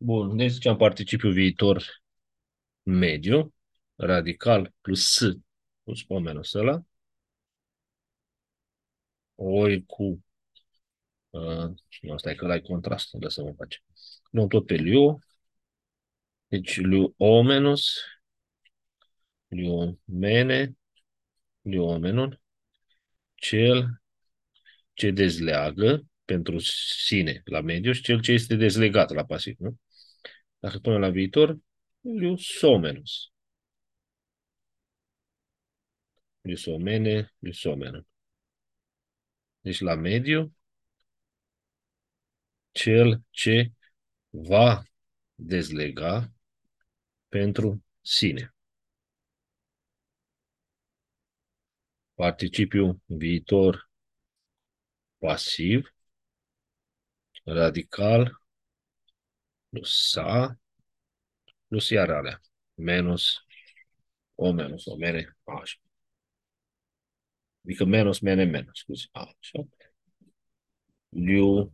Bun, deci ziceam participiul viitor mediu, radical plus S plus pomenul ăla, ori cu, nu, stai că ăla e contrast, lăsăm-o face. Nu tot pe liu, deci liu omenus, liu mene, liu omenon, cel ce dezleagă pentru sine la mediu și cel ce este dezlegat la pasiv, nu? Dacă punem la viitor, liu somenus, liu somene, liu somenon. Deci la mediu, cel ce va dezlega pentru sine. Participiu viitor pasiv, radical, plus sa, plus iar alea. Menos, o mene, așa. Adică menos, mene, menos, scuze. Așa. Liu,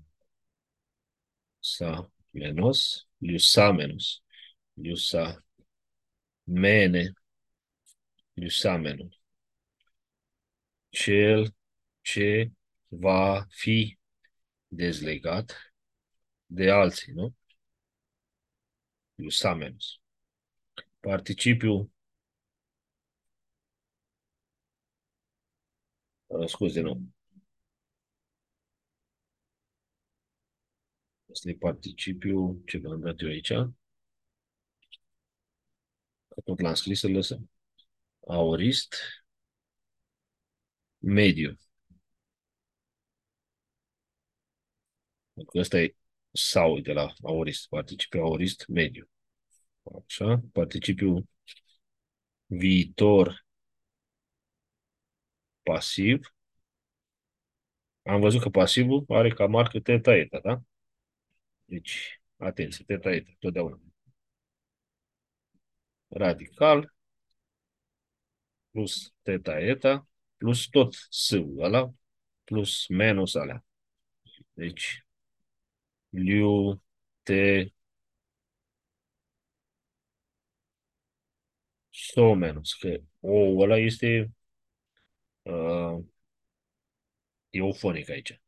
sa, menos, liu, sa, menos. Liu, sa, mene, liu, sa, menos. Cel ce va fi dezlegat de alții, nu? Liu, sa, menos. Participiu, scuze, nu. Asta e participiu, ce v-am dat eu aici. Tot l-am scris, să lăsăm. Aorist, mediu. Ăsta e sau de la aorist. Participiu aorist, mediu. Așa. Participiu viitor, pasiv. Am văzut că pasivul are ca marcă teta eta, da? Deci, atenție, teta eta, totdeauna. Radical plus teta eta plus tot s-ul ăla plus menos alea. Deci, liu, te, so menos, că o ăla este eufonic aici.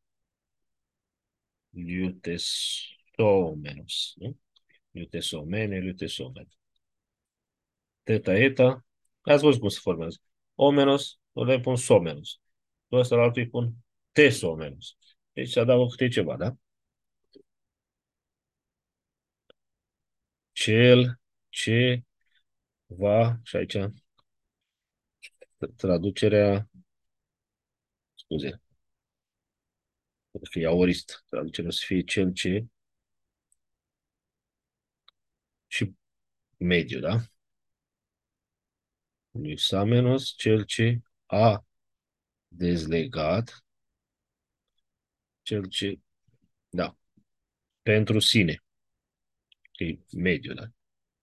Liu, so menos, nu? Liu, so mene, liu, so mene. Teta, eta, ați văzut cum se formează. O menos, ăla îi pun so menos. Pe ăsta la altul îi pun te so menos. Deci se adaugă câte ceva, da? Cel ce va, și aici traducerea, scuze, pentru că e aorist, traducerea o să fie cel ce și mediu, da? Lipsa menos, cel ce a dezlegat, cel ce, da, pentru sine, că e mediu, da?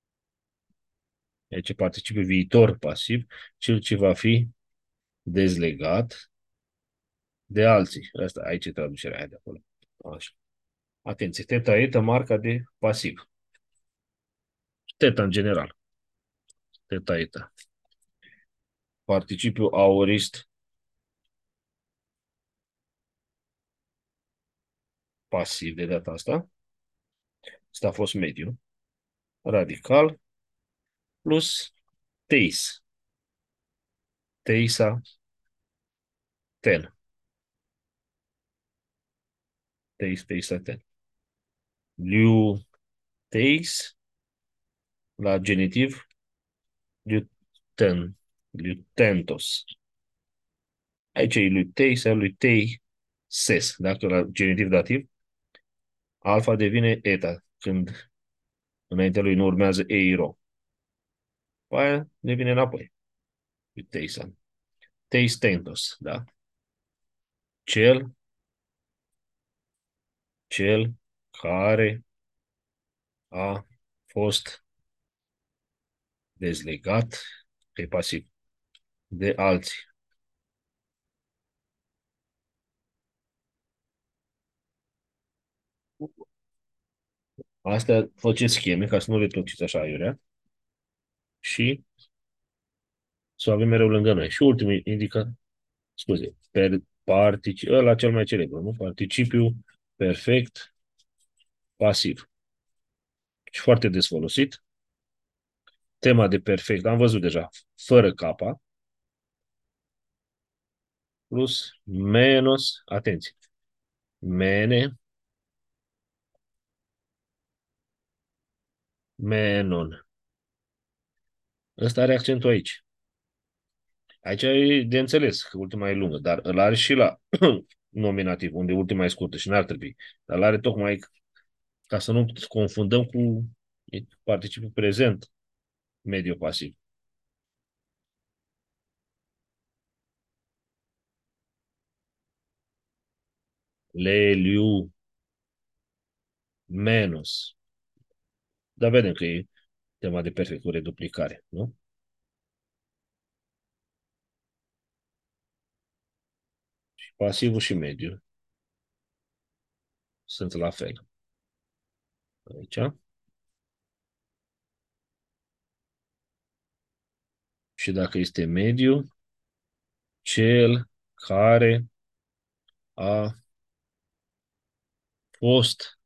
Aici participe viitor pasiv, cel ce va fi dezlegat de alții. Asta, aici e traducerea aia de acolo. Așa. Atenție, teta eta marca de pasiv. Teta în general. Teta eta. Participiu aorist pasiv de data asta. Asta a fost mediu. Radical plus teis. Teisa ten. Teisa ten. Liu teis la genitiv liuten. Liutentos. Aici e lui tei sau lui tei ses. Dacă la genitiv dativ, alfa devine eta când înaintea lui nu urmează eiro. Pe aia devine înapoi. Lui teisan. Teistentos, da? Cel, cel care a fost dezlegat pe pasiv de alții. Astea faceți scheme ca să nu le točiți așa aiurea și să o avem mereu lângă noi. Și ultimul indică, scuze, ăla cel mai celebru, nu? Participiu perfect pasiv. Și foarte des folosit. Tema de perfect, am văzut deja, fără capa, plus menos, atenție, mene, menon. Ăsta are accentul aici. Aici e de înțeles că ultima e lungă, dar îl are și la nominativ, unde ultima e scurtă și n-ar trebui. Dar îl are tocmai ca să nu confundăm cu participul prezent mediu pasiv. Leliu, menos. Dar vedem că e tema de perfect cu reduplicare, nu? Și pasivul și mediu sunt la fel. Aici. Și dacă este mediu, cel care a fost,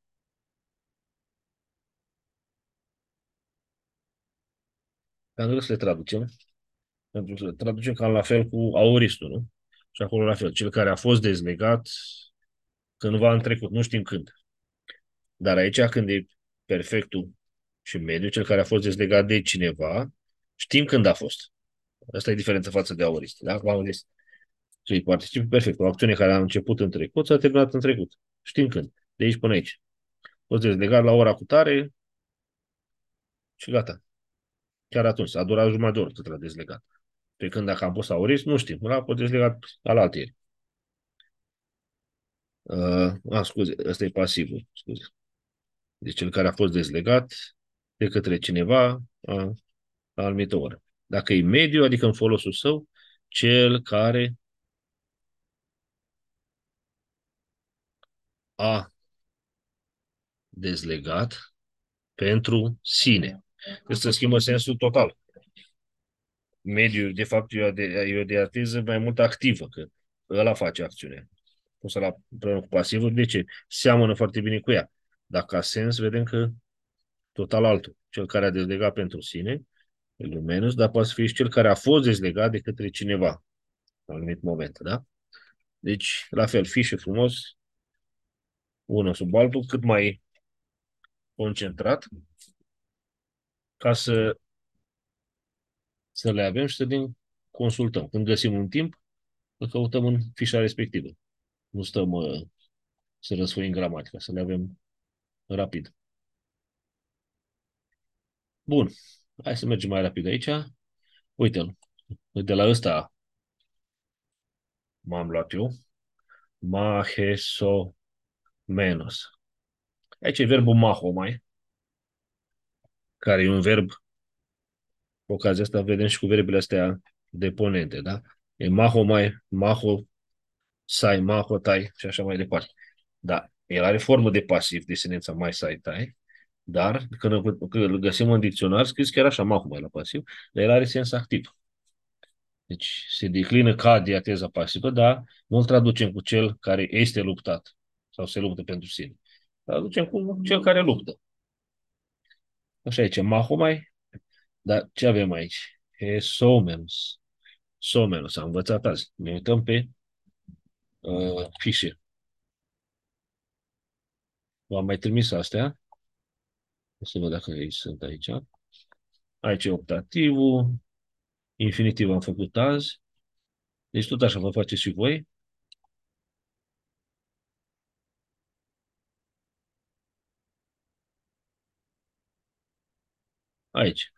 pentru că să le traducem, pentru că le traducem cam la fel cu aoristul, nu? Și acolo la fel, cel care a fost dezlegat cândva în trecut, nu știm când. Dar aici când e perfectul și mediu, cel care a fost dezlegat de cineva, știm când a fost. Asta e diferența față de aorist. Da? V-am zis. Și particip perfect. O acțiune care a început în trecut s-a terminat în trecut. Știm când. De aici până aici. Fost dezlegat la ora cu tare și gata. Chiar atunci. A durat jumătate de oră cât l-a dezlegat. Pe când dacă am pus aurist, nu știm. L-a fost dezlegat al altieri. Scuze, ăsta e pasivul. Scuze. Deci cel care a fost dezlegat de către cineva la anumită oră. Dacă e mediu, adică în folosul său, cel care a dezlegat pentru sine. Este schimbă sensul total. Mediul, de fapt, e o diateză mai mult activă, că ăla face acțiunea. Pusă la împreună cu pasivul, de ce? Seamănă foarte bine cu ea. Dar ca sens, vedem că total altul. Cel care a dezlegat pentru sine, lumenus, dar poate să fie și cel care a fost dezlegat de către cineva, la un anumit moment, da? Deci, la fel, fișe frumos, unul sub altul, cât mai concentrat, ca să le avem și să ne consultăm. Când găsim un timp, îl căutăm în fișa respectivă. Nu stăm să răsfoim gramatica, să le avem rapid. Bun, hai să mergem mai rapid aici. Uite-l, de la ăsta m-am luat eu. Maheso menos. Aici e verbul mahomai, care e un verb, cu ocazia asta vedem și cu verbele astea deponente, da? E mahomai, maho, sai, maho, tai și așa mai departe. Da, el are formă de pasiv, desinența mai, sai, tai, dar când îl găsim în dicționar, scris chiar așa, mahomai la pasiv, dar el are sens activ. Deci se declină ca diateza pasivă, dar nu îl traducem cu cel care este luptat sau se luptă pentru sine. Traducem cu cel care luptă. Așa aici, mahomai, dar ce avem aici? E somenos. Somenos, am învățat azi. Ne uităm pe fișe. V-am mai trimis astea. O să văd dacă ei sunt aici. Aici e optativul. Infinitiv am făcut azi. Deci tot așa vă faceți și voi. Aici.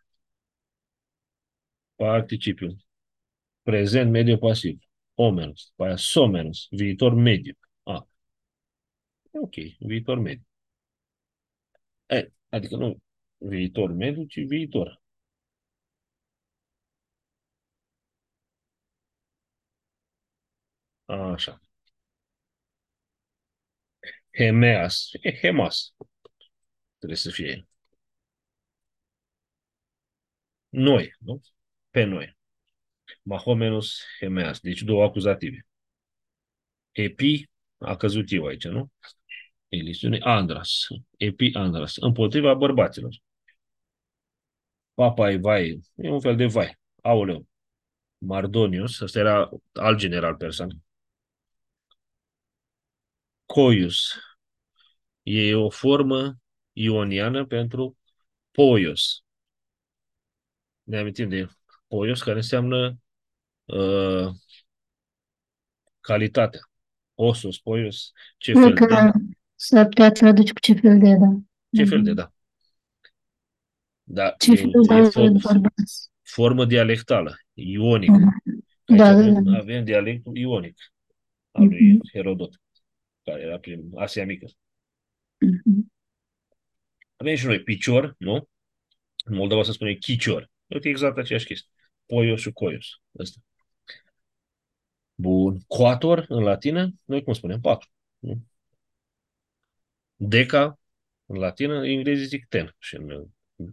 Participiu. Prezent mediu pasiv. Omenos. După aia somenos. Viitor mediu. Ok. Viitor mediu. Adică nu viitor mediu, ci viitor. Așa. Hemeas. E hemas. trebuie să fie noi, nu? Pe noi. Mahomenus Hemeas. Deci două acuzative. Epi a căzut eu aici, nu? Elisiune Andras. Epi Andras. Împotriva bărbaților. Papa e vai. E un fel de vai. Aoleu. Mardonius. Ăsta era alt general persan. Coius. E o formă ioniană pentru poios. Ne amintim de poios, care înseamnă uh, calitatea. Osos, poios, ce Cred fel că de, s-ar putea traduce cu ce fel de, da. ce fel de, Mhm. da. Da, Ce fel e de bărbați. formă dialectală, ionică. Mhm. Că aici Da, da, da. avem dialectul ionic al lui Mhm. Herodot, care era prin Asia Mică. Mhm. Avem și noi picior, nu? În Moldova se spune chicior. Uite, exact aceeași chestie. Poios și coios. Asta. Bun. Quator, în latină, noi cum spunem? Patru. Nu? Deca, în latină, englezii zic ten. Și în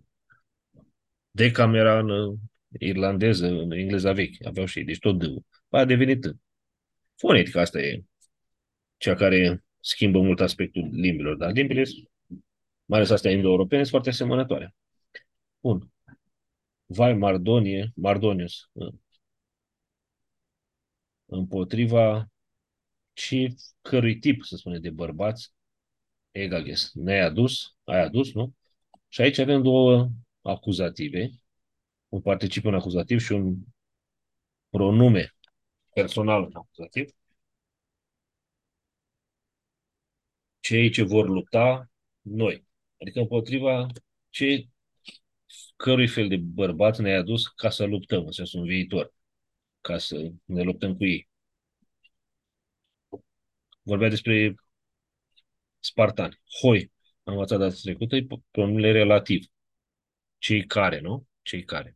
Decam era în irlandeză, în engleza veche. Aveau și ei, deci tot D-ul. A devenit T. Fonetica asta e cea care schimbă mult aspectul limbilor, dar limbile, mai ales astea indo-europene, sunt foarte asemănătoare. Bun. Vai Mardonie, Mardonius, împotriva cărui tip, să spune, de bărbați, egages, ne-ai adus, ai adus, nu? Și aici avem două acuzative, un participiu acuzativ și un pronume personal acuzativ. Cei ce vor lupta, noi. Adică împotriva cei cărui fel de bărbați ne-ai adus ca să luptăm, în sensul în viitor, ca să ne luptăm cu ei. Vorbea despre spartani. Hoi, am învățat data trecută, e pronumele relativ. Cei care, nu? Cei care.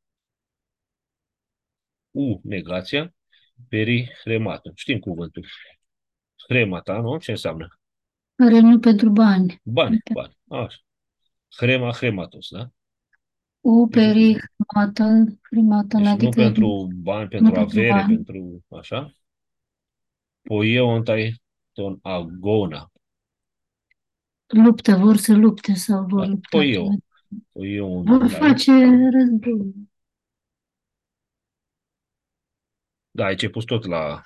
Negația, peri, hrematul. Știm cuvântul. Hremata, nu? Ce înseamnă? Care nu pentru bani. Bani, bani. Așa. Hrematos, da? Deci, Uperi, Freematon, deci nu adică pentru bani, nu pentru pentru avere, bani. pentru așa. Poieontai ton agona. Luptă, vor să lupte sau vor Da, lupta. poieo. Vor Poieontai. face război. Da, aici e pus tot la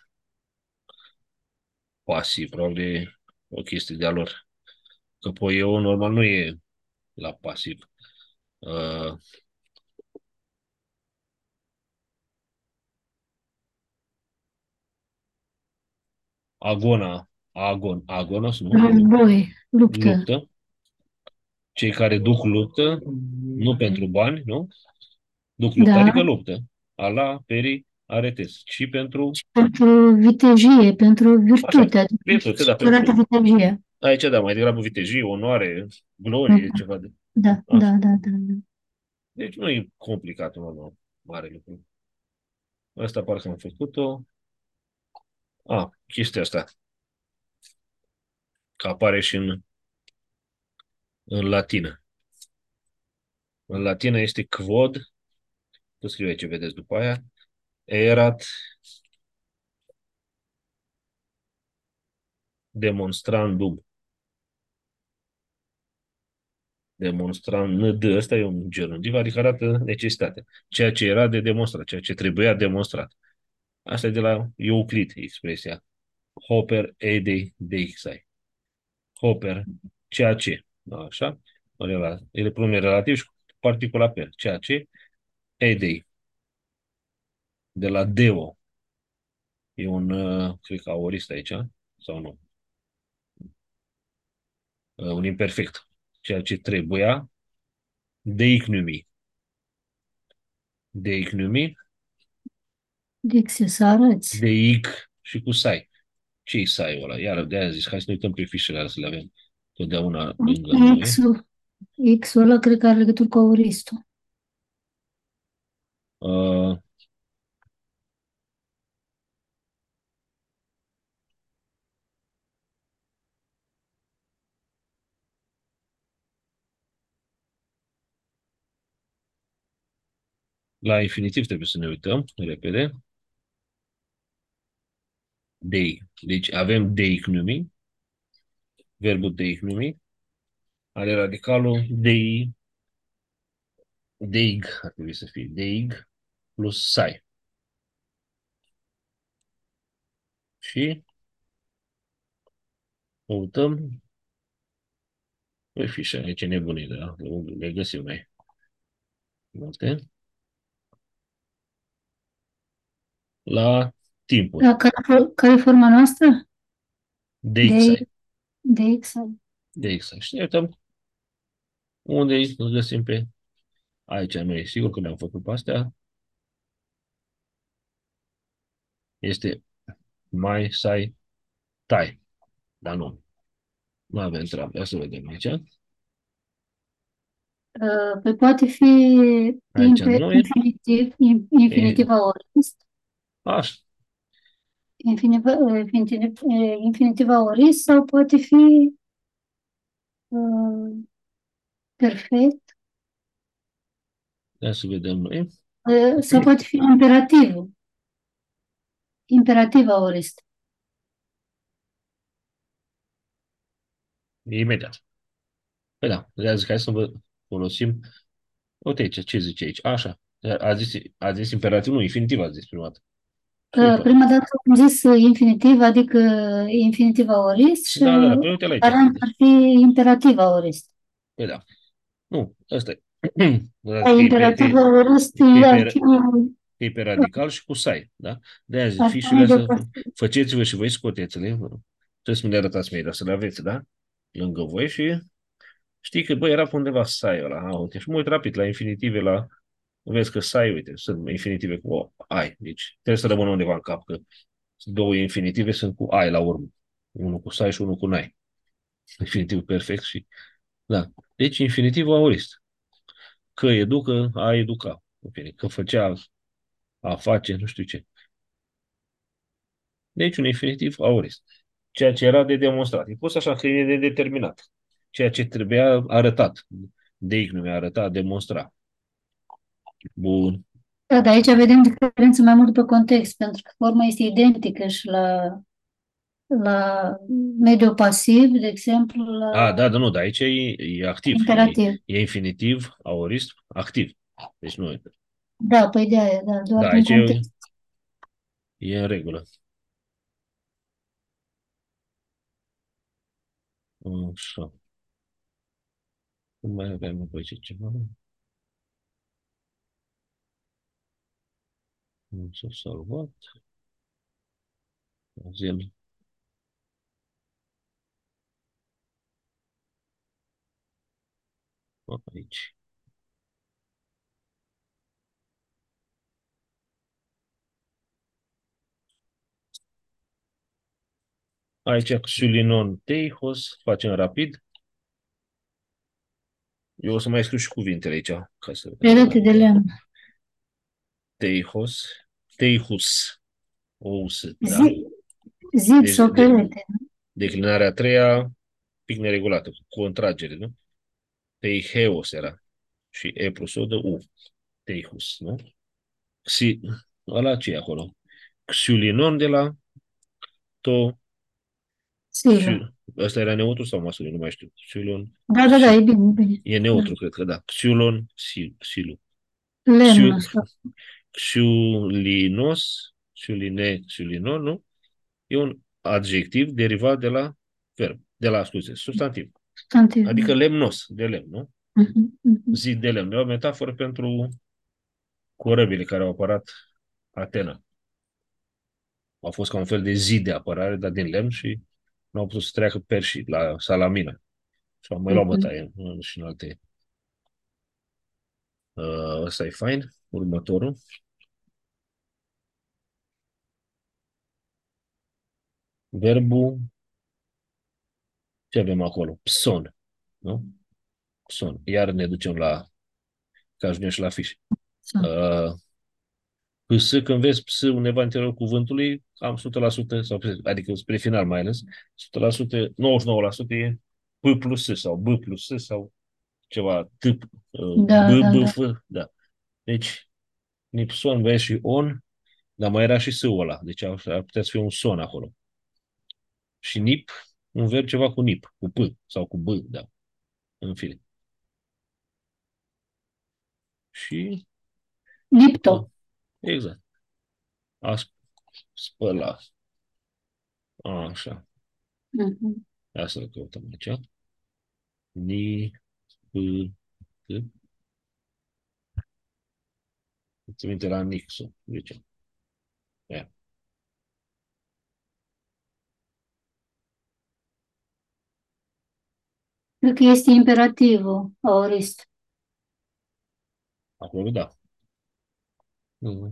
pasiv, probabil e o chestie de-a lor. Că poieo normal nu e la pasiv. Uh, agonos, nu? Război, luptă. Luptă. Cei care duc luptă, nu pentru bani, nu? Duc luptă, Da. adică luptă. Ala, peri, aretes. Și pentru, Și pentru vitejie, pentru așa, virtute, adică virtute, și da, curată pentru, vitejie. aici, da, mai degrabă vitejie, onoare, Da, glorie, ceva de, da, da, așa. da, da. Da. Deci nu e complicat, nu, mare lucru. Asta parcă am făcut-o. Chestia asta, că apare și în latină. În latină este quod, tu scrie ce vedeți după aia, erat demonstrandum. Demonstrand, ăsta e un gerundiv, adică arată necesitatea. Ceea ce era de demonstrat, ceea ce trebuia demonstrat. Asta e de la Euclid, expresia. Hoper edei deixai. Hoper, ceea ce. Da, așa? Ele pronumere relativ și particula per. Ceea ce, edei, de la deo. E un, cred că aorist aici, sau nu? Un imperfect. Ceea ce trebuia, deicnumi. Deicnumi, Dixie, să arăți. deic și cu sai. Ce-i sai-ul ăla? Iar de-aia zis, hai să ne uităm pe fișele alea să le avem totdeauna lângă noi. X-ul, X-ul ăla cred că are legătură cu auristul. Uh, La infinitiv trebuie să ne uităm repede. Dei. Deci avem deicnumi, verbul deicnumi, are radicalul deig, ar trebui să fie deig plus sai. Și căutăm, voi fi și aici nebunii, da? Le găsim noi. Note. La timpuri. Care e forma noastră? De, Deixai. de X. Deixai. Și ne uităm unde îl găsim pe aici. Noi sigur că le-am făcut pe astea. Este mai sai tai. Dar nu. Nu avem treabă. Ia să vedem aici. Păi poate fi Aici noi. E, infinitiv aorist, așa. infinitiv aorist sau poate fi perfect, Ia să vedem noi. sau poate fi imperativ aorist. Imediat. Păi da, zic, hai să vă folosim. Uite aici, ce zice aici? Așa. A zis imperativ, nu, infinitiv a zis prima dată. Super. Prima dată am zis infinitiv, adică infinitiv aorist și Da, păi uite la aici. varianta ar fi imperativ aorist. Păi da. Nu, ăsta e. Imperativ aorist Că e ar pe, fi că e pe radical și cu sai, da? De-aia zic, ar fi fișurile astea, de faceți-vă și voi scoteți-le. Trebuie să mi le arătați mie, dar să le aveți, da? Lângă voi și știi că, bă, era pe undeva sai ăla. Uite, și mă uit rapid la infinitive, vezi că sai, uite, sunt infinitive cu ai. Deci trebuie să rămână undeva în cap, că două infinitive sunt cu ai la urmă. Unul cu sai și unul cu nai. Infinitiv perfect și... Da. Deci infinitivul aorist. Că educă, a educa. Că făcea, a face, nu știu ce. Deci un infinitiv aorist. Ceea ce era de demonstrat. E pus așa că e de determinat. Ceea ce trebuia arătat. De nu mi-a arătat, demonstra. Bun. Da, dar aici vedem diferență mai mult pe context, pentru că forma este identică și la mediul pasiv, de exemplu, la Da, nu, dar aici e activ. imperativ. E infinitiv, aorist, activ. Deci nu e. Da, păi de aia, da, doar Da, din aici context. e în regulă. Așa. Cum mai avem apoi ce ceva? Nu s-a salvat. Zi aici. Aici Xulinon Teihos, facem rapid. Eu o să mai scriu și cuvintele aici, ca să Perete de lemn. Teihos, Teihus, Ous, da? Zi, zid Deci sau perete. declinarea a treia, pic neregulată, cu contragere, nu? Teiheos era. Și E plus O dă U. Teihus, nu? Xi, ăla ce e acolo? Xulinon de la To, Silă. ăsta era neutru sau masculin, nu mai știu. Xulon, Da, e bine, e bine. e Da. neutru, cred că da. Xulon, Silu. Lemn, Xiu, așa. Xulinos, Xulinon, nu? E un adjectiv derivat de la verb, scuze, substantiv. Substantiv. Adică lemnos, de lemn, nu? Mhm, mhm. Zid de lemn. E o metaforă pentru corăbile care au apărat Atena. Au fost ca un fel de zid de apărare, dar din lemn și nu au putut să treacă perșii la Salamina. Și au mai luat Mhm. bătaie și în alte. Ăsta e fain. Următorul. Verbul, ce avem acolo? Pson. Nu? Pson. Iar ne ducem că ajungem și la fiș. Sau. Uh, PS, când vezi PS undeva în interiorul cuvântului, am 100%, adică spre final mai ales, 100%, 99% e P plus S sau B plus S sau ceva T, Da, B, da, B, da. F, da. Deci, Nipson, vezi și on, dar mai era și sâul ăla. Deci ar putea să fie un son acolo. Și nip, un verb ceva cu nip, cu p sau cu b, da, în fine. Și, Lipto. exact, a spăla. Așa, Mhm. ia să-l căutăm aici. Ni, p, t. Îți minte la Nixon, zice. Ia, Cred că este imperativul, aorist. acolo, da. Mhm.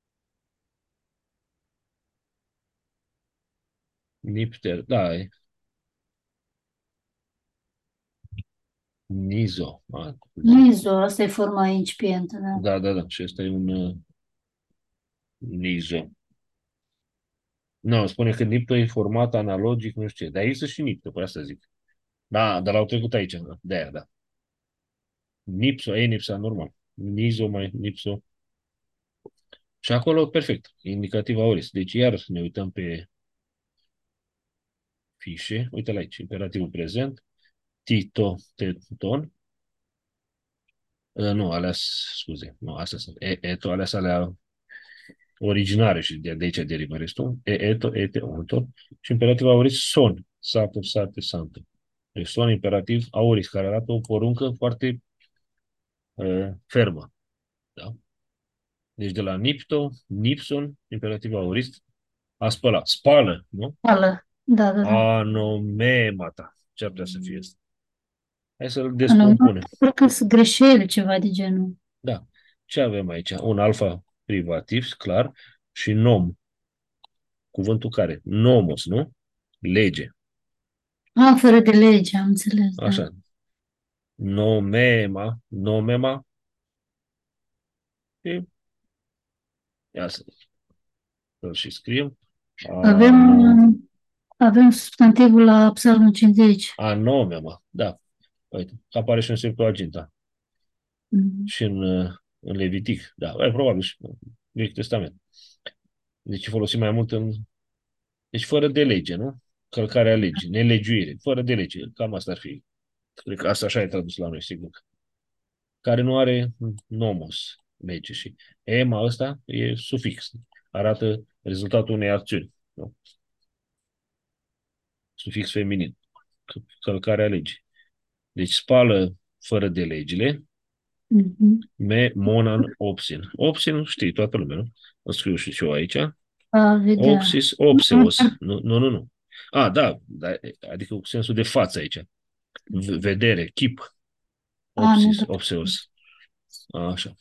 Nipter, da, e Nizo. Mizo, asta e forma incipientă, da. Da, da, da. Și ăsta e un Nizo. Nu, spune că Nipto e format analogic, nu știu ce. Dar există și Nipto, pe asta zic. Da, dar l-au trecut aici, da. De aia, da. Nipso, e Nipsa, normal. Nizo mai Nipso. Și acolo, perfect. Indicativ aorist. Deci, iar ne uităm pe fișe. Uite-l aici. Imperativul prezent. Tito, teton. Nu, alea, scuze. Nu, astea sunt. Eto, alea sunt alea originare și de aici derivă restul. Eto, ete, onto. Și imperativ aorist, son. Sato, sate, santo. Deci son imperativ aorist, care arată o poruncă foarte fermă. Da? Deci de la nipto, nipson, imperativ aorist, a spăla. Spală, nu? Ală. Da, da, da. Anomemata. Ce ar putea să fie asta? Hai să-l Anume, descompunem. cred că sunt greșeli, ceva de genul. Da. Ce avem aici? Un alfa privativ, clar, și nom. Cuvântul care? Nomos, nu? Lege. Fără de lege, am înțeles, da. Așa. Nomema. Nomema. E, ia să-l și scriem. Avem, avem substantivul la Psalmul 50. Anomema. Da. Uite, apare și în Septuaginta. Mhm. Și în Levitic. Da, probabil și în Vechiul Testament. Deci folosim mai mult în... Deci fără de lege, nu? Călcarea legii, nelegiuire, fără de lege. Cam asta ar fi. Cred că asta așa e tradus la noi, sigur. Care nu are nomos, lege. Și ema ăsta e sufix. Arată rezultatul unei acțiuni. Nu? Sufix feminin. Călcarea legii. Deci spală fără de legile, Mhm. monan opsin. Opsin știi toată lumea, nu? O scriu și eu aici. A vedea. Oxis, opseos. Nu, nu, nu, nu. Da, adică cu sensul de față aici. Vedere, chip. Nu, Opsis, da. opseos. Așa.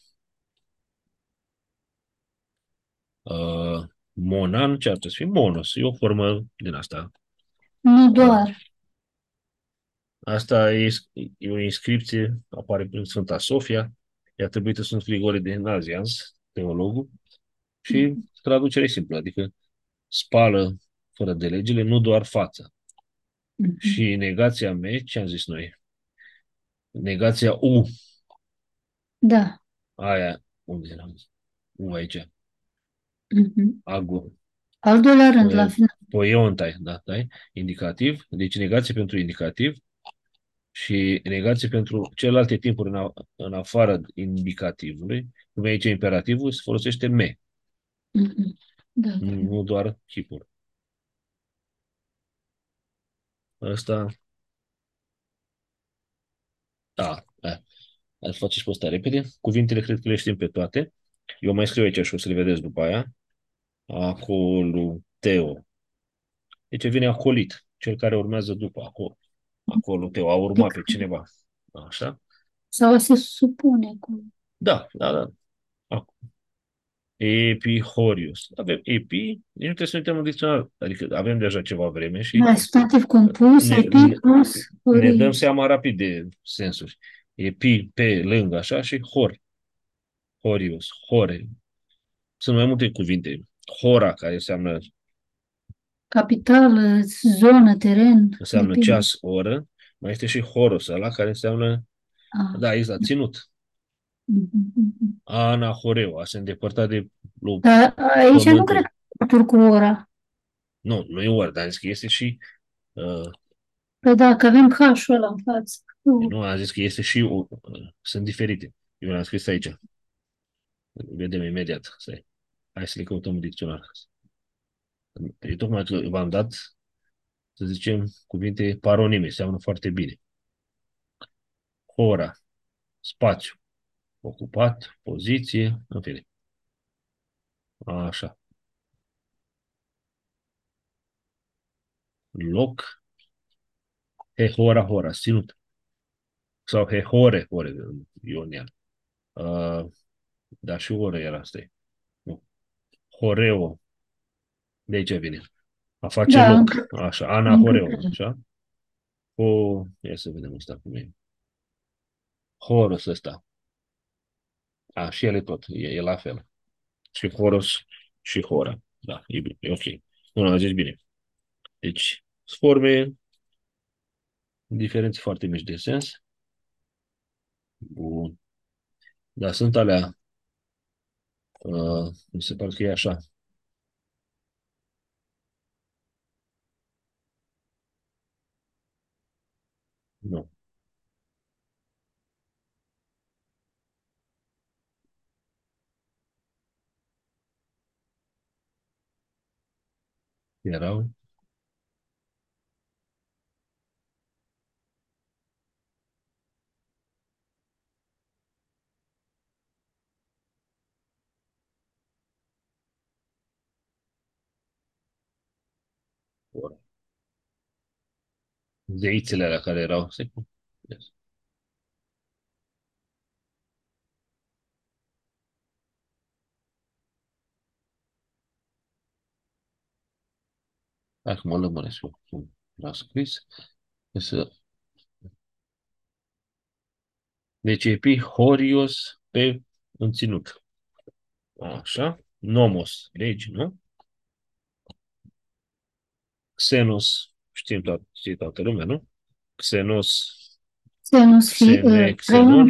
Monan, ce ar trebui să fie? Monos. E o formă din asta. Nu Uh, doar. asta e o inscripție, apare prin Sfânta Sofia. E atribuită Sfânt Grigore de Nazianz, teologul, și traducere simplă, adică spală fără de legile, nu doar fața. Mhm. Și negația me, ce am zis noi? Negația U, Da. aia, unde era? U aici, Mhm. agu, Al doilea rând, la final. poiontai, da, dai, indicativ, deci negație pentru indicativ și negație pentru celelalte timpuri în afară indicativului, cum e aici imperativul, se folosește me, Mhm. Da, da. nu doar chipul. Asta, aș face și pe ăsta repede. Cuvintele cred că le știm pe toate. Eu mai scriu aici și o să le vedeți după aia. Acoluteo. Deci vine acolit, cel care urmează după acolo. Acoluteo, a urma pe cineva. Așa? Sau se supune cu... Da, da, da. Epihorius. Avem epi, nici nu trebuie să uităm în dicționar. Adică avem deja ceva vreme și Da, substantiv compus, ne, epi ne, plus ne dăm horius. seama rapid de sensuri. Epi pe lângă așa și horius, hore. Sunt mai multe cuvinte. Hora, care Capitală, zonă, teren, înseamnă epi. ceas, oră. Mai este și horos ăla, care înseamnă, Ah, da, exact, ținut. Anahoreu, a se îndepărta de lui Dar aici nu cred pământul. că legături cu ora. Nu, nu e ori, dar am zis că este și Păi dacă avem H-ul ăla în față. nu, am zis că este și sunt diferite. Eu l-am scris aici. Vedem imediat. Stai. Hai să le căutăm în dicționar. E tocmai că v-am dat, să zicem, cuvinte paronime, seamănă foarte bine. Ora, spațiu, ocupat, poziție, în fine. Așa. Loc, hora, hora, ținut. Sau hore, Ionian. Uh, da, și oră era, stai. Nu. Horeo, de aici vine. A face Da, loc. Așa, Ana încă Horeo, cred. așa. Ia să vedem ăsta cum e. Horus ăsta. A, și ele tot, e la fel. Și Horus și Hora. Da, e bine, e ok. Nu, am zis bine. Deci, forme, diferențe foarte mici de sens. Bun. Dar sunt alea, mi se pare că e așa. Nu, erau, Hora. Zeițele alea care erau, yes. Hai că mă lămuresc eu cum l-a scris. Deci epihorios pe înținut. Așa. Nomos, legi, nu? Xenos, știe toată lumea, nu? Xenos, Să nu fi Xenon,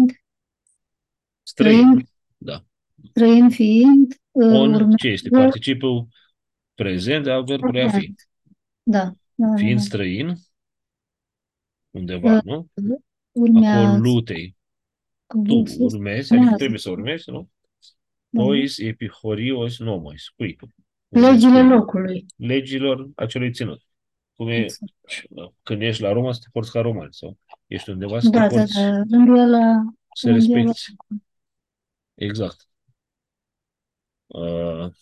străin. străin, Da. străin fiind, Ce este? urmează, Participul prezent al verbului a fi. urmează. Da, da, da, Fiind da. străin, undeva, Uh, nu? Acolo Urmează, lutei. Tu urmezi, adică urmează, trebuie să urmezi, nu? da. Tois epihorios nomos. Cui? Urmezi Legile cui? locului. Legilor acelui ținut. Cum e Exact. când ești la Roma să te porți ca romani sau ești undeva să te Da, da, porți, da. să Rândul ăla, respecti. Exact. Uh,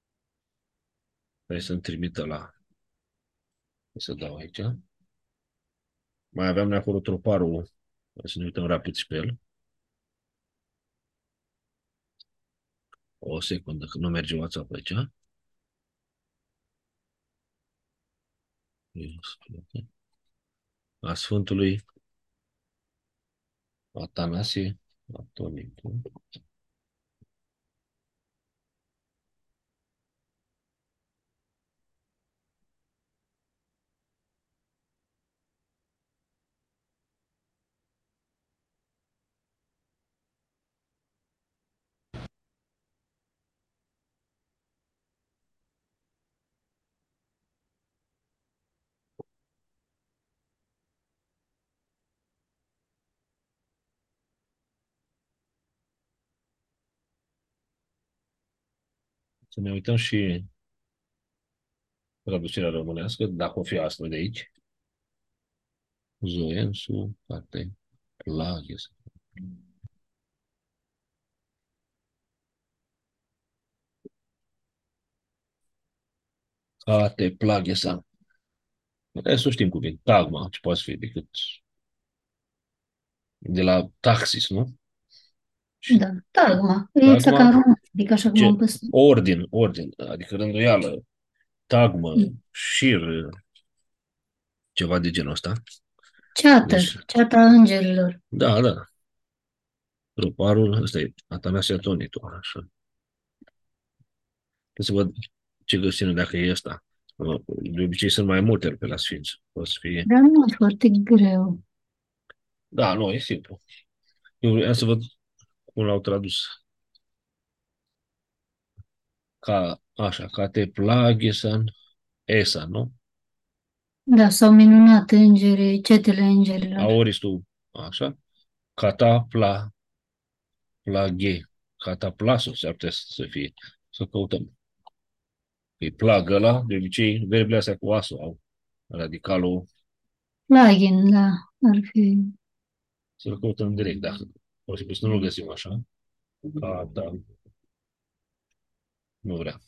Hai să-mi trimită la... Să dau aici. Mai aveam neapărat troparul. Hai să ne uităm rapid și pe el. O secundă, că nu merge WhatsApp aici. A Sfântului Atanasie Atonicu. Să ne uităm și traducerea românească, dacă o fi astfel de aici. Zoensu, Cate, Plagies. Cate, Plagies. Restul știm cuvinte. Tagma, ce poate fi decât de la taxis, nu? Și da, tagma. E exact ca în tagma, român, adică așa cum am ce? pus. Ordin, adică rânduială, tagmă, șir, ceva de genul ăsta. Ceată, Deci, ceata îngerilor. da. Troparul, ăsta e Atanasie Atonitu, așa. Să văd ce găsim dacă e ăsta. De obicei sunt mai multe pe la Sfinți. O să fie... Dar nu e foarte greu. Da, nu, e simplu. Eu vreau să văd cum l-au tradus. Ca te plagesan, esan, nu? Da, s-au minunat îngerii, cetele îngerilor. Aoris tu, așa? Plage, cataplasul s-ar putea să fie. Să căutăm. E plagă ăla, de obicei, verbele astea cu asul au radicalul, Plagin, da, ar fi. să-l căutăm direct, dacă posibil să nu-l găsim așa. Cata, nu vrea.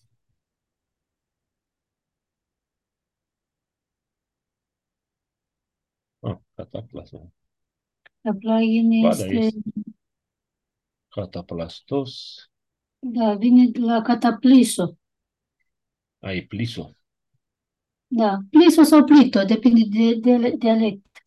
Cataplasul. Plagin Ba, da, este, este cataplastos, da, vine de la catapliso. ai pliso, Da, pliso sau plito, depinde de dialect.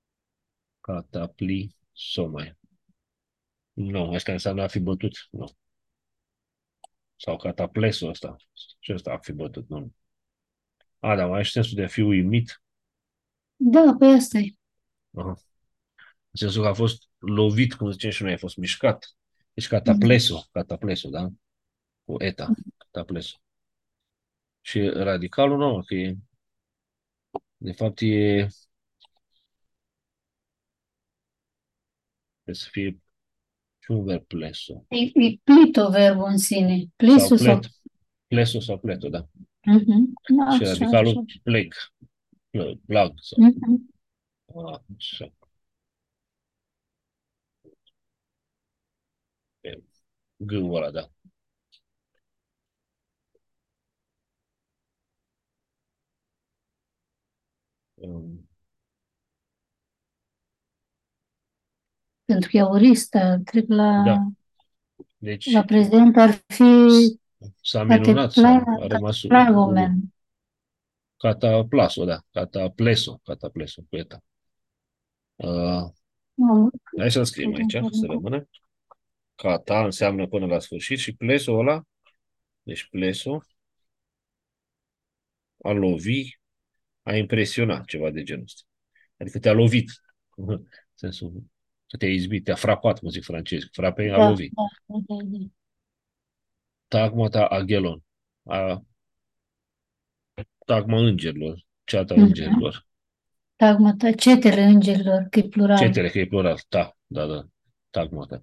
cataplisomai. Nu, asta înseamnă a fi bătut, nu. Sau cataplesul ăsta. Ce ăsta a fi bătut, nu. A, da, mai și sensul de a fi uimit. Da, pe asta e. Aha. În sensul că a fost lovit, cum zicem și noi, a fost mișcat. Deci Mhm. cataplesul, da? Cu eta, cataplesul. Și radicalul, nu, că e, de fapt trebuie să fie și un verb pleso. E plito verbul în sine. Sau Pliso sau... pleso sau pleto, da. Mhm. Da, Și așa, așa. radicalul plag sau, Mhm. așa, pe gâul ăla, da. Um, Pentru că e aurista, cred că Da, la deci prezent ar fi s- s-a minunat, a rămas Plagomen. cataplaso, da, catapleso, cu eta. Nu, Hai să scriem aici, să rămână. Cata înseamnă până la sfârșit și pleso ăla, deci pleso, a lovi, a impresionat, ceva de genul ăsta. Adică te-a lovit. În sensul că te-a izbit, te-a frapat, cum zic francez. Frape a da, lovi. da, da, da, da. Tagmata aghelon. Tagma îngerilor. Ceata Mhm. îngerilor. Tagmata, cetele îngerilor, că e plural. Cetele, că e plural. Da. Tagmata.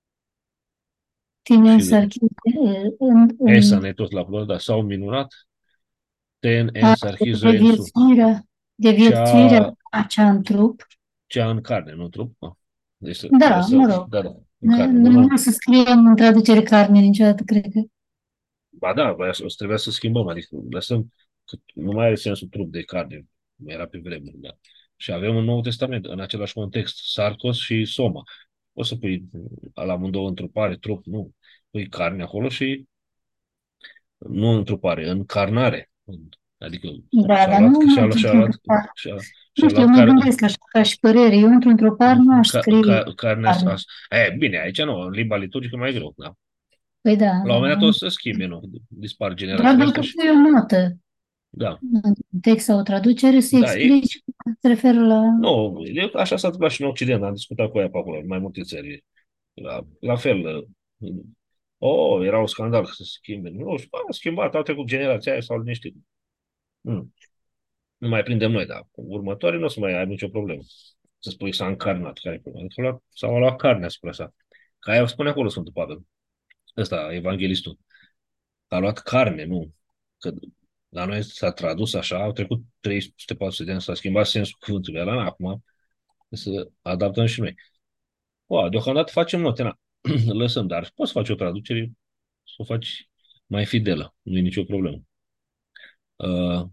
Tine Și însărchit Esan e tot la plural, dar s-au minunat. Ten ens arhizoensu. deviețuirea Cea, acea în trup. cea în carne, nu trup. Deci să Da, mă lăsăm, rog. da, în carne, nu, Nu nu. o să scriem în traducere carne niciodată, cred că. Ba da, o să trebuia să schimbăm, adică lăsăm, că nu mai are sensul trup de carne, era pe vremuri, da. Și avem un Nou Testament, în același context, sarcos și soma. O să pui la amândouă întrupare, trup, nu. Pui carne acolo și nu întrupare, încarnare. Adică Da, și-a dar luat, nu merge și-a într-un luat, trupar. și-a Nu știu, luat eu mă gândesc așa, ca și părere. Eu într-un trupar nu aș scrie carnea. carne. Bine, aici nu, în limba liturgică mai greu, da. Păi da, La un da. moment dat o să schimbe, nu? Dispar Doar generațiile astea dacă și, pui o notă da. în text sau o traducere, să Da, explici că se referă la... nu, așa s-a întâmplat și în Occident, am discutat cu ea pe acolo, în mai multe țări. La fel, era un scandal să se schimbe. Nu știu, a schimbat, au trecut generația aia, s-au liniștit. Nu, nu mai prindem noi, dar cu următorii nu o să mai ai nicio problemă. Să spui s-a încarnat, care e problema? Adică s-a luat carne asupra sa. Ca aia spune acolo Sfântul Pavel, ăsta, evanghelistul. A luat carne, nu. Că la noi s-a tradus așa, au trecut 300-400 de ani, s-a schimbat sensul cuvântului ăla, acum să adaptăm și noi. Deocamdată facem note, na. Lăsăm, dar poți face o traducere, să o faci mai fidelă, nu e nicio problemă. Uh,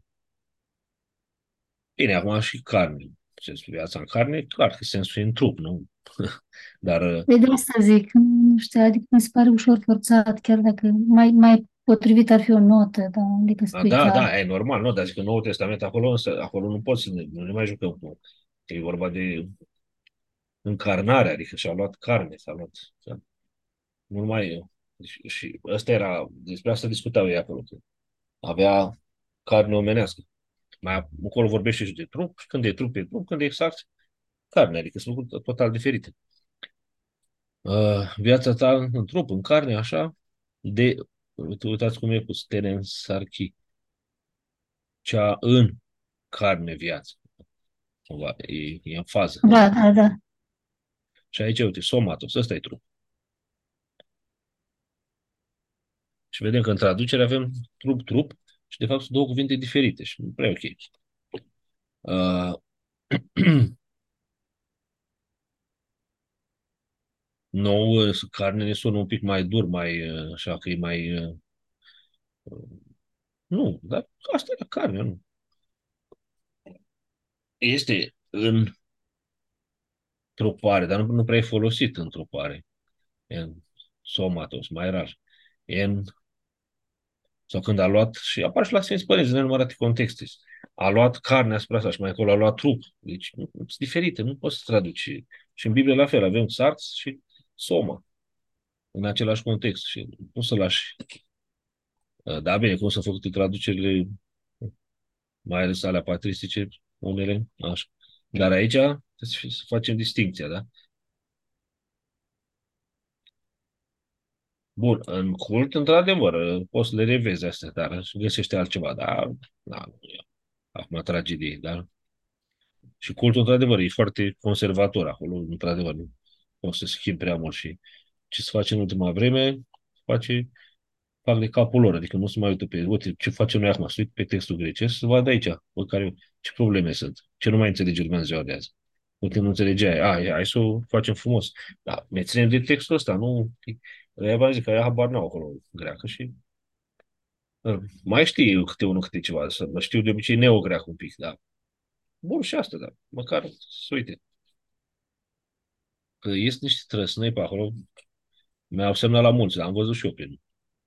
Bine, acum și carne. Sensul viața în carne, clar că sensul e în trup, nu? Dar, Păi de asta zic, nu știu, adică mi se pare ușor forțat, chiar dacă mai potrivit ar fi o notă, dar adică spui că da, e normal, nu? Dar zic că Noul Testament acolo, însă, acolo nu poți să nu ne mai jucăm cu. E vorba de încarnare, adică și-a luat carne, s-a luat. Nu mai eu. Și ăsta era, despre asta discutau ei acolo. Că avea carne omenească. Mai acolo vorbește și de trup, și când e trup, e trup, când e exact carne, adică sunt lucruri total diferite. Viața ta în trup, în carne, așa, de, uitați cum e pus, Terence Sarchi, cea în carne viață, cumva, e în fază. Da, da, da. Și aici, uite, somatos, ăsta e trup. Și vedem că în traducere avem trup și de fapt sunt două cuvinte diferite și nu prea ok. Uh, Nouă, carne ne sună un pic mai dur, mai, așa că e mai, nu, dar asta e la carne, nu. Este în trupare, dar nu prea e folosit în trupare. E în somatos, mai rar. E în, sau când a luat, și apare și la Sfinți Părinți, în nenumărate contexte. A luat carne asupra sa și mai acolo a luat trup. Deci sunt diferite, nu poți să traduci. Și în Biblie la fel, avem sarț și soma în același context și nu să lași. Da, bine, cum sunt făcute traducerile, mai ales alea patristice, unele, așa. Dar aici trebuie să facem distinția, da? Bun, în cult, într-adevăr, poți să le revezi astea, dar găsește altceva, dar, da, nu e acum tragedie, dar și cultul, într-adevăr, e foarte conservator acolo, într-adevăr, nu poți să schimbi prea mult și ce se face în ultima vreme, face fac de capul lor, adică nu se mai uită pe, uite, ce facem noi acum, să uit pe textul grecesc, să vadă aici, bă, care, ce probleme sunt, ce nu mai înțelege lumea în ziua de azi. Uite, nu înțelegeai, hai să o facem frumos. Da, ne ținem de textul ăsta, nu, ea v-am zis că aia habar n-au acolo greacă și mai știu câte unul câte ceva, să mă știu de obicei neogreac un pic, da. Bun și asta, da, măcar să uite. Că este niște trăsnăi pe acolo, mi-au semnat la mulți, dar am văzut și eu prin.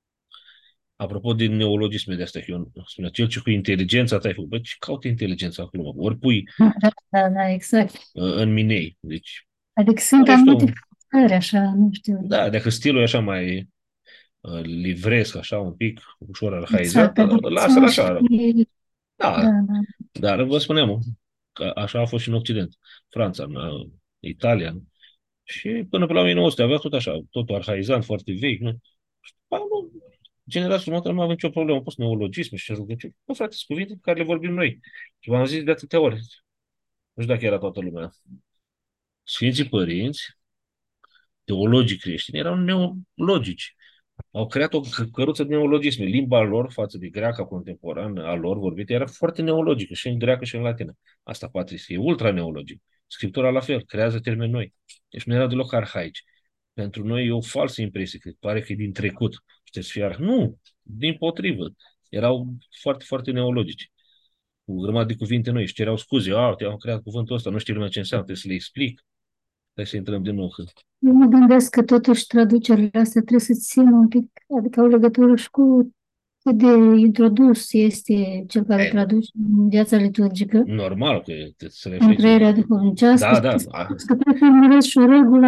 Apropo de neologisme de astea, că eu spunea, cel ce cu inteligența ta ai făcut, bă, ce caută inteligența acolo, mă? Ori pui Da, da, da, exact. în minei, deci, Adică sunt are și anumite tu, frustrări, așa, nu știu. da, dacă stilul e așa mai livresc, așa, un pic, ușor arhaizat, Exact, adică lasă-l ține și... așa, Da, da, da, dar vă spuneam, că așa a fost și în Occident, Franța, în Italia, și până pe la 1900 avea tot așa, totul arhaizant, foarte vechi, nu? Ba, nu, generația următoare nu avem nicio problemă, au fost neologisme și rugăciuni. Bă, frate, sunt cuvinte pe care le vorbim noi. Și v-am zis de atâtea ori. Nu știu dacă era toată lumea. Sfinții părinți, teologii creștini, erau neologici. Au creat o căruță de neologisme. Limba lor față de greaca contemporană a lor vorbită era foarte neologică, și în greacă și în latină. Asta patris, e ultra neologic. Scriptura la fel, creează termeni noi. Deci nu erau deloc arhaici. Pentru noi e o falsă impresie, că pare că e din trecut. Și trebuie să fie Nu, din potrivă. Erau foarte, foarte neologici. Cu o grămadă de cuvinte noi. Și cereau scuze. Te-am creat cuvântul ăsta, nu știu lumea ce înseamnă, trebuie să le explic. Hai să intrăm din nou. eu mă gândesc că totuși traducerile astea trebuie să țină un pic, adică au legătură și cu cât de introdus este cel care E, traduce în viața liturgică, normal că să în reflecte. trăirea duhovnicească Da, și da, că trebuie să urmăresc și o regulă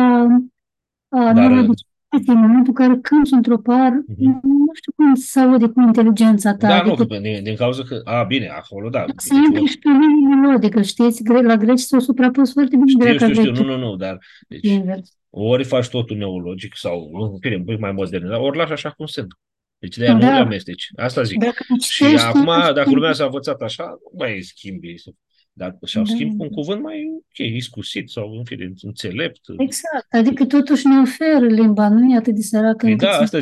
a dar neologisticității. În momentul în care cânti într-o par, mhm. nu știu cum să aude cu inteligența ta, Da, nu, că adică din cauza că, bine, acolo, da, să deci intri și pe linie melodică, știți? La greci s-au suprapus foarte bine greaca știu, nu, veche nu, nu, dar, și deci, invers. ori faci totul neologic sau, în fine, un pic mai modern, dar ori lași așa cum sunt. Deci de-aia nu le Da, amesteci. Asta zic. dacă îi Și citești, acum, dacă lumea s-a învățat așa, nu mai schimbi. Dar și-au da, schimb cu un cuvânt mai, ok, iscusit sau, în fine, înțelept. exact. Adică totuși ne oferă limba, nu e atât de săracă Păi încât da, să asta